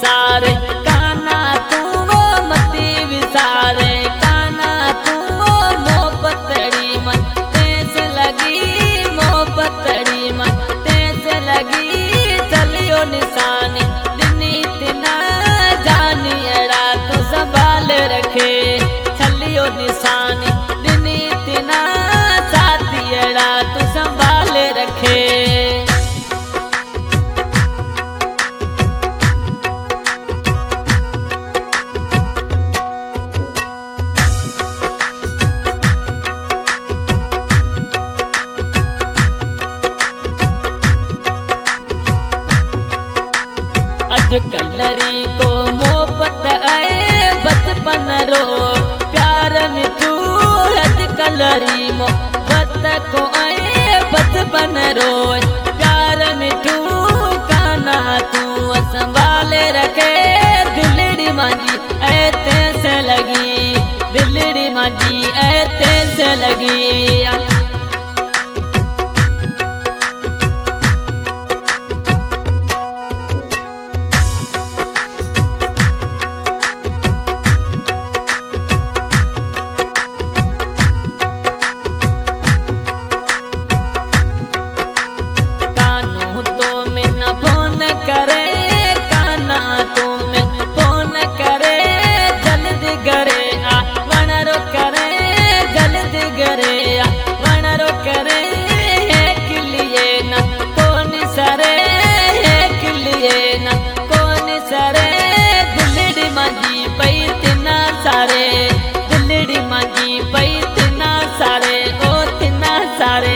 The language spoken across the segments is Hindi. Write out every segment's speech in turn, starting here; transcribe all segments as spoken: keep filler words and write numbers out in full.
विसारे काना तू वो मती विसारे काना तू वो मोहब्बतड़ी मन तेज लगी मोहब्बतड़ी मन तेज लगी चलियो निशानी दिनी तिना जानी अड़ा तो संभाल रखे चलियो निशानी दिनी तिना साथी अड़ा तो संभाल रखे। कलरी को मोहब्बत आए बचपन रो प्यार मिठू हद कलरी मोहब्बत को आए बचपन रो प्यार मिठू काना तू संभाल रखे दिलड़ी मांझी ऐते से लगी दिलड़ी मांझी ऐते से लगी। दिलड़ी मांझी पई तिना सारे ओ तिना सारे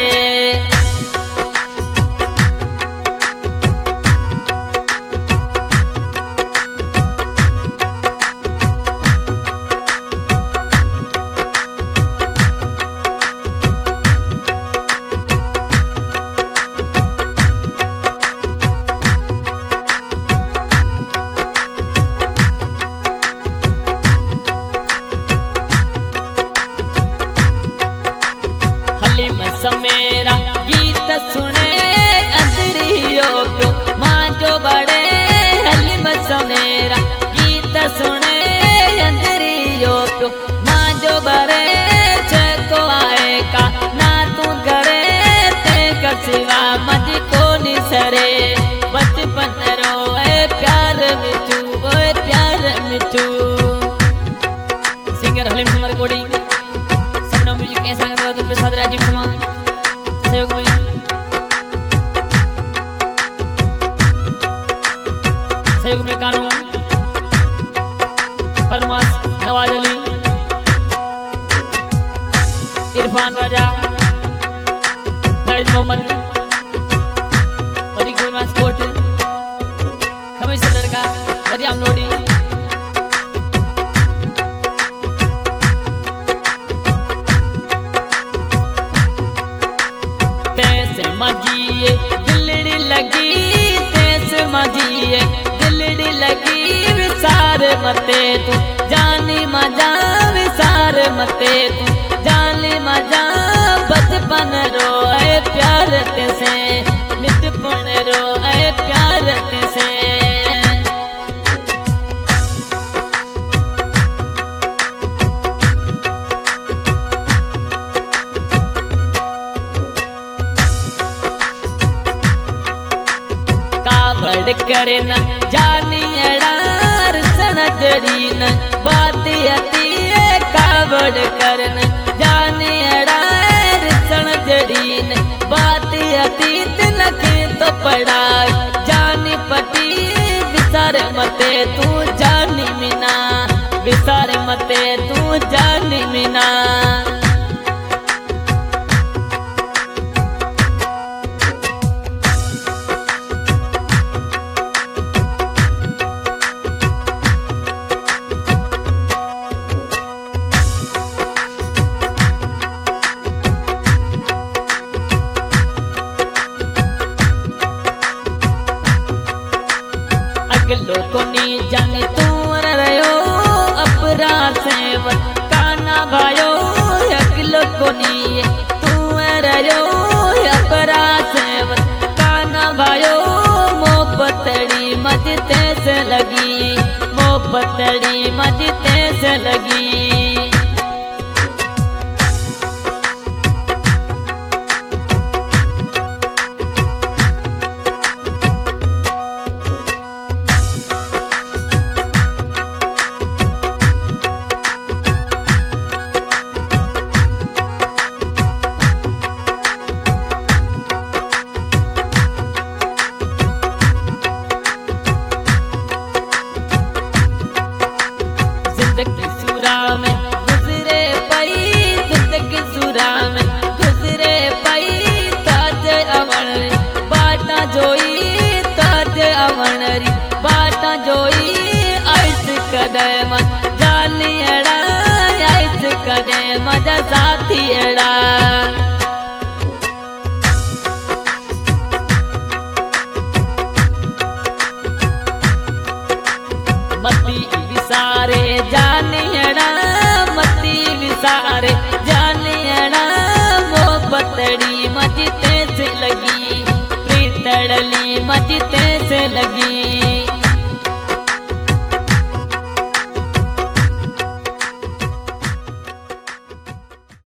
मेरा गीत सुने अंदरियो प्यो माँ जो बड़े हलीम समेरा गीत सुने अंदरियो प्यो माँ जो बड़े चको आए का ना तू करे ते का सिवा मज को निसरे बचपन रो ए प्यार मिठू ओए प्यार मिठू। सिंगर हलीम कुमार कोडी सपना म्यूजिक ऐसा करता तो प्रसाद राजीव कुमार सहयोग में सहयोग में कानून फरमास नवाज अली इरफान राजा फैज मोहम्मद और गोलमास कोट कमिश्नर का मरियम लोडी माजिए दिलड़ी लगी तेस माजिए दिलड़ी लगी विसार मते तू जानी मजा विसार मते तू जानी मजा बचपन रो ए प्यार ते से मिटपन रो ए प्यार ते से। कावड़ करे न जानी अड़ार सनजड़ी न बात अती कावड़ करे न जानी अड़ार सनजड़ी न बात अती तिनके तो पड़ाई जानी पटी विसार मते तू जानी मिना विसार मते तू जानी मिना। लोगों ने जाने तू रहो अपरा सेवन काना भायो लोगों ने तू रहो अपरा सेवन काना भायो मोहब्बतड़ी मजते से लगी पतड़ी मजते से लगी।